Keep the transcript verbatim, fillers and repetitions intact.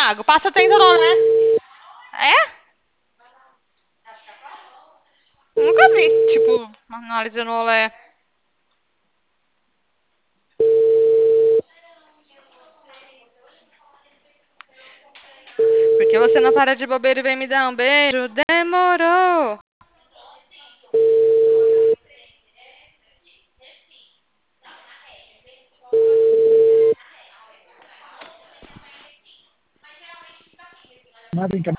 Thiago? Passa tentando olé. É? Nunca vi, tipo, análise no olé. Porque você não para de bobeira e vem me dar um beijo? Demorou. Nada em